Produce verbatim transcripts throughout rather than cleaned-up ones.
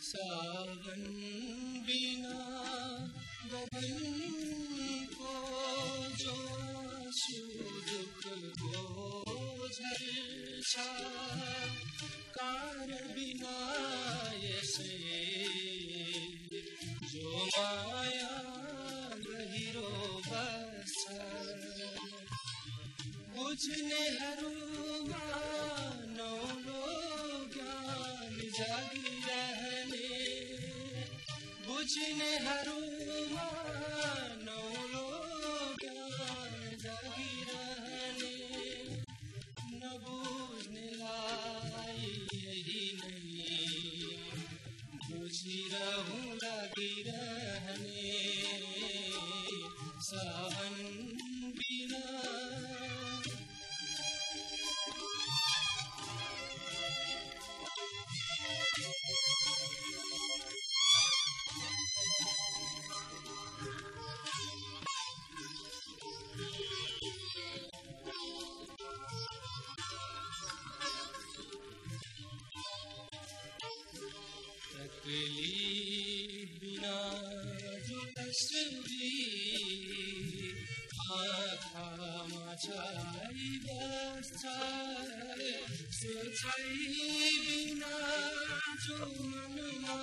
सावन बिना गगन को जो आंसू दुख को झलसा कारण बिना ऐसे जो माया गहिरो बसा बुझ्नेहरूमा नौलो ज्ञान जागिरहने बुझ्नेहरूमा नौलो ज्ञान जागिरहने नबुझ्नेलाई यही नै बुझिरहूँ लागिरहने सावन बिना तकलीफ बिना जो तस्वीर आँखामा छाई बस्छ सोचाइ बिना जो मनमा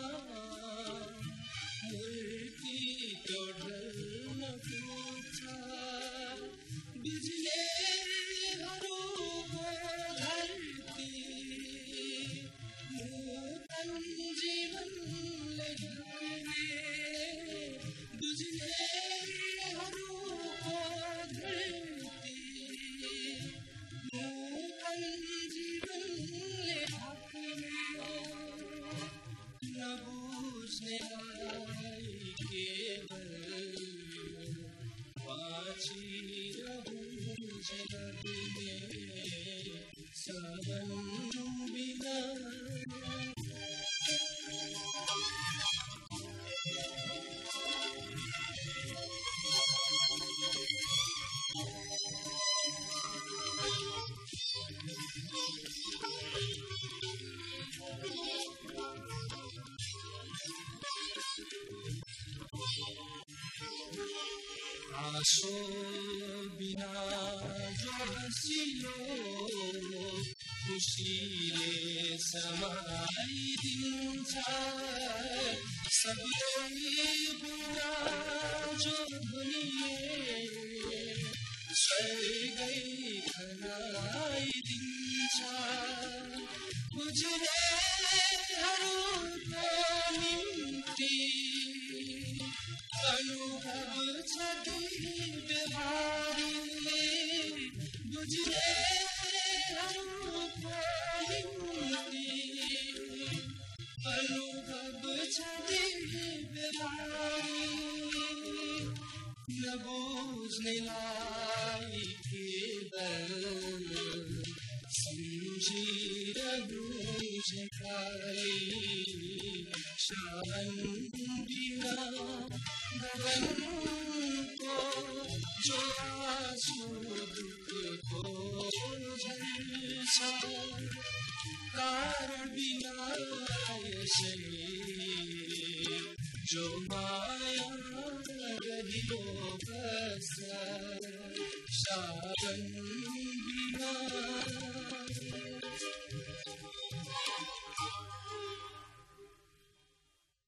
मूर्ति तोड्न पुग्छ बिजुलीहरूको धरती नूतन जीवनले ढल्ने बिजुलीहरूको धरती नूतन जीवनले ढल्ने नबुझ्नेलाई केवल बाँचिरहूँ जगतले सावन बिना आँसो बिना जो हँसिलो खुसीले समाइदिन्छ सबैले बिना जो भनिए स्वर्गै खनाइदिन्छ बुझ्नेहरूको निम्ति अनुभव छ व्यवहारले बुझ्नेहरूको निम्ति अनुभव छ व्यवहारले नबुझ्नेलाई केवल सम्झिरहूँ झकाई सावन बिना गगनको जो आँसू दुःखको झल्छ कारण बिना यसै जो माया गहिरो बस्छ सावन बिना